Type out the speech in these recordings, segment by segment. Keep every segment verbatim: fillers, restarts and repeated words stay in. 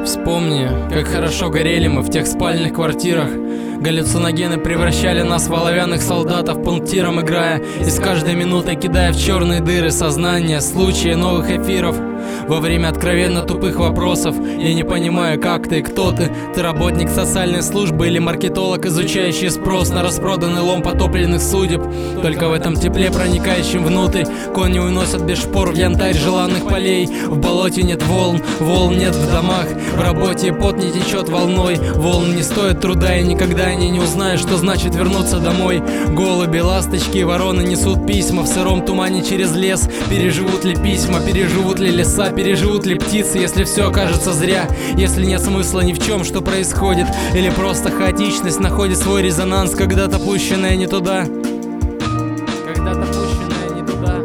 Вспомни, как хорошо горели мы в тех спальных квартирах. Галлюциногены превращали нас в оловянных солдатов, пунктиром играя, и с каждой минутой кидая в черные дыры сознания, случаи новых эфиров. Во время откровенно тупых вопросов я не понимаю, как ты и кто ты. Ты работник социальной службы или маркетолог, изучающий спрос на распроданный лом потопленных судеб. Только в этом тепле, проникающем внутрь, кони уносят без шпор в янтарь желанных полей. В болоте нет волн, волн нет в домах. В работе пот не течет волной. Волн не стоят труда, и никогда они не узнают, что значит вернуться домой. Голуби, ласточки и вороны несут письма в сыром тумане через лес. Переживут ли письма, переживут ли леса, переживут ли птицы, если все окажется зря? Если нет смысла ни в чем, что происходит, или просто хаотичность находит свой резонанс, когда-то пущенная не туда. Когда-то пущенная не туда.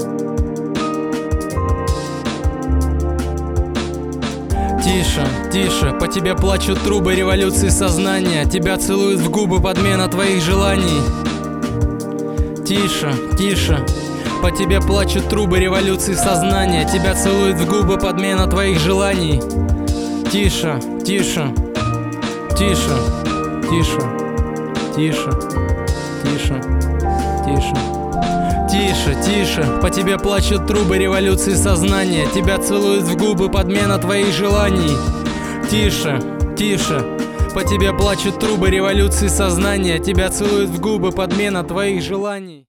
Тише, тише, по тебе плачут трубы революции сознания. Тебя целуют в губы подмена твоих желаний. Тише, тише, по тебе плачут трубы революции сознания. Тебя целуют в губы подмена твоих желаний. Тише, тише, тише, тише, тише, тише, тише. Тише, тише, по тебе плачут трубы революции сознания. Тебя целуют в губы подмена твоих желаний. Тише, тише, по тебе плачут трубы революции сознания. Тебя целуют в губы подмена твоих желаний.